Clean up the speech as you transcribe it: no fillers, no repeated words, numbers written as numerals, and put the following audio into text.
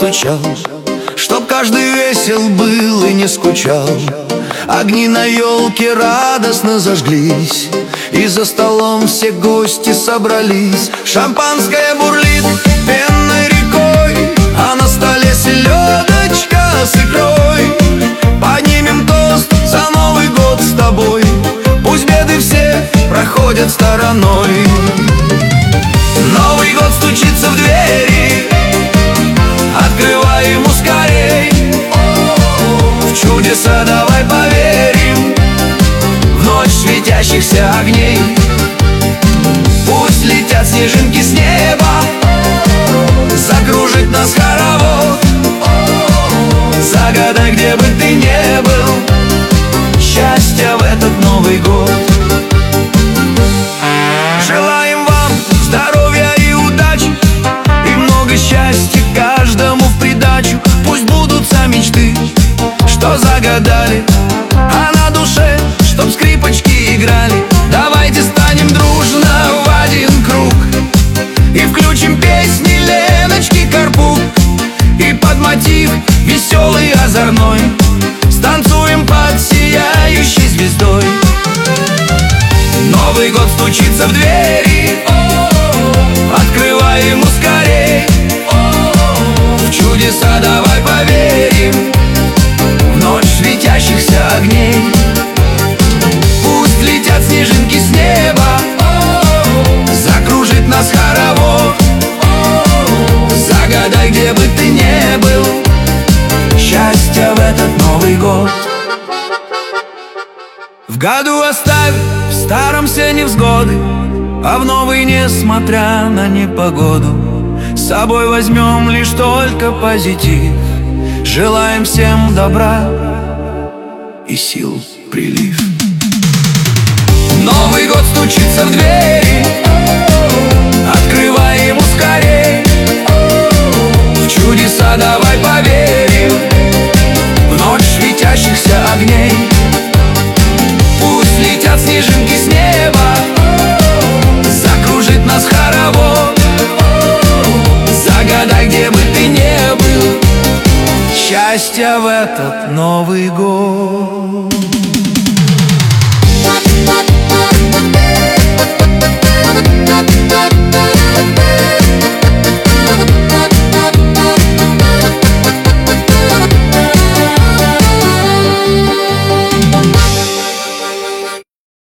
стучал, чтоб каждый весел был и не скучал. Огни на елке радостно зажглись, и за столом все гости собрались. Шампанское бурлит пенной рекой, а на столе селедочка с икрой. Поднимем тост за Новый год с тобой, пусть беды все проходят стороной. Новый год стучится в двери, открывай ему скорей. В чудеса давай поверим, в ночь светящихся огней. Пусть летят снежинки с неба, закружит нас хоровод. Загадай, где бы ты ни был, счастья в этот Новый год. Желаем вам здоровья и удачи, и много счастья каждому в придачу. Пусть будутся мечты, что загадали, а на душе, чтоб скрипочки играли. Давайте станем дружно в один круг и включим песни Леночки Карпук. И под мотив веселый озорной станцуем под сияющей звездой. Новый год стучится в двери, открывай ему скорей. В чудеса давай поверим, в ночь светящихся огней. Пусть летят снежинки с неба, закружит нас хоровод. Загадай, где бы ты ни был, счастья в этот Новый год. В году оставь в старом все невзгоды, а в новый, несмотря на непогоду, с собой возьмем лишь только позитив. Желаем всем добра и сил прилив. Новый год стучится в двери, открывай ему скорей. В чудеса давай поверим, в ночь светящихся огней. Пусть летят снежинки с неба, закружит нас хоровод. Загадай, где бы ты ни был, счастья в этот Новый год.